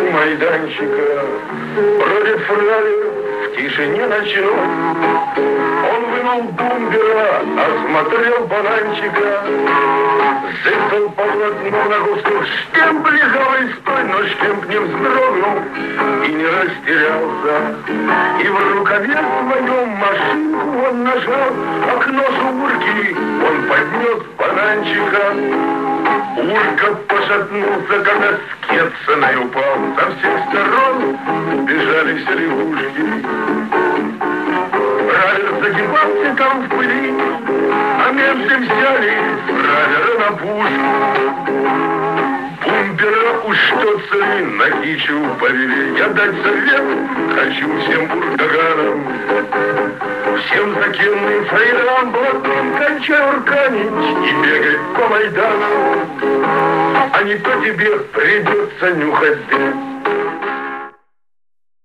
у майданчика бродит фраер в тишине ночной. Он вынул бумбера, осмотрел бананчика, зыркал полотно на густой штемп лежавый стой, но штемп не вздрогнул и не растерялся. И в рукаве своем машинку он нажал, окно сумурки он поднес бананчика. Урка пошатнулся, когда с Кетценой упал. Со всех сторон бежали все лягушки. Фраер загибался там в пыли, а немцы взяли фраера на пушку. Бумбера уж что цели на кичу повели. Я дать совет хочу всем уркаганам, всем закинным фраерам блатным кончай урканить и бегать по Майдану. А не то тебе придется нюхать дым.